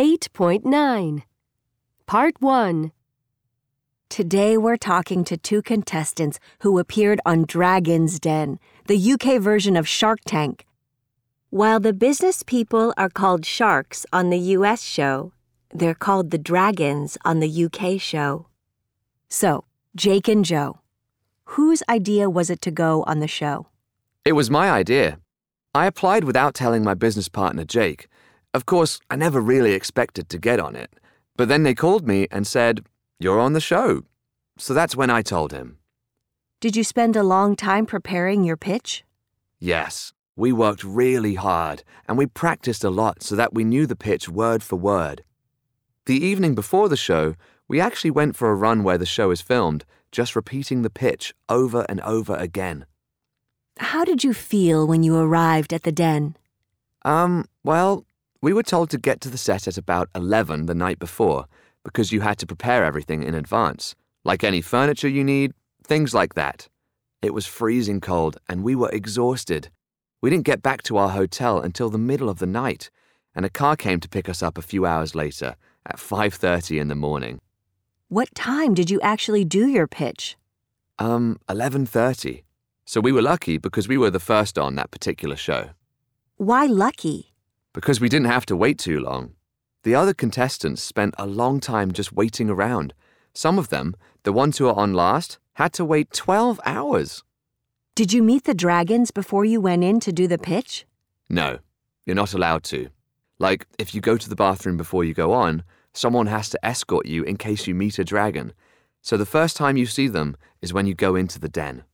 8.9 Part 1 Today we're talking to two contestants who appeared on Dragon's Den, the UK version of Shark Tank. While the business people are called sharks on the US show, they're called the dragons on the UK show. So, Jake and Joe, whose idea was it to go on the show? It was my idea. I applied without telling my business partner, Jake. Of course, I never really expected to get on it. But then they called me and said, "You're on the show." So that's when I told him. Did you spend a long time preparing your pitch? Yes, we worked really hard and we practiced a lot so that we knew the pitch word for word. The evening before the show, we actually went for a run where the show is filmed, just repeating the pitch over and over again. How did you feel when you arrived at the den? Well, we were told to get to the set at about 11 the night before because you had to prepare everything in advance, like any furniture you need, things like that. It was freezing cold and we were exhausted. We didn't get back to our hotel until the middle of the night, and a car came to pick us up a few hours later at 5:30 in the morning. What time did you actually do your pitch? 11:30. So we were lucky because we were the first on that particular show. Why lucky? Because we didn't have to wait too long. The other contestants spent a long time just waiting around. Some of them, the ones who are on last, had to wait 12 hours. Did you meet the dragons before you went in to do the pitch? No, you're not allowed to. Like, if you go to the bathroom before you go on, someone has to escort you in case you meet a dragon. So the first time you see them is when you go into the den.